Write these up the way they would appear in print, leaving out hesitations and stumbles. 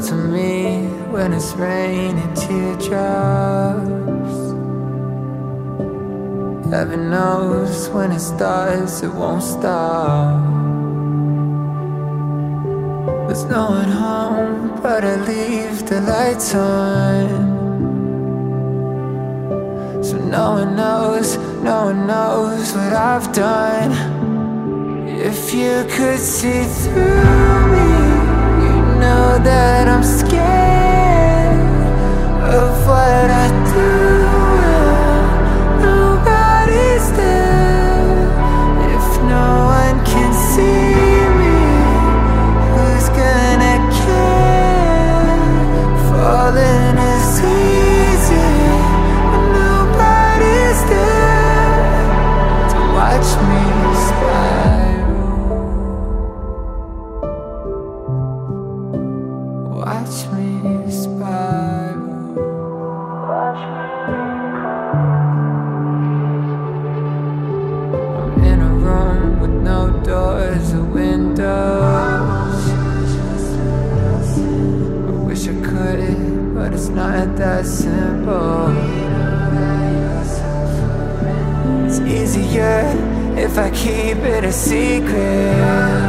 shelter me when it's raining teardrops. Heaven knows when it starts, it won't stop. There's no one home, but I leave the lights on. So no one knows what I've done. If you could see through me, you know that I'm scared of what I do. Nobody's there. If no one can see me, who's gonna care? Falling is easy when nobody's there to watch me spiral. Watch me spiral. I'm in a room with no doors or windows. I wish I could, but it's not that simple. It's easier if I keep it a secret.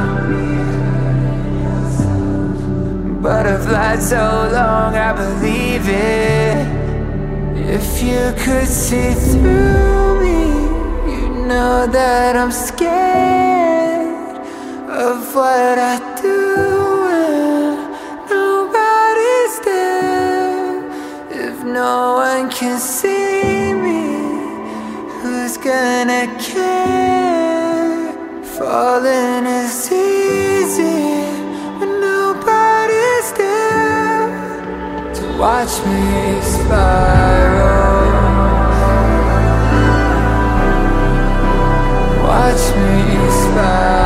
But I've lied so long, I believe it. If you could see through me, you know that I'm scared of what I do. And nobody's there. If no one can see me, who's gonna care? Falling is easy when nobody's there to watch me spiral. Watch me spiral.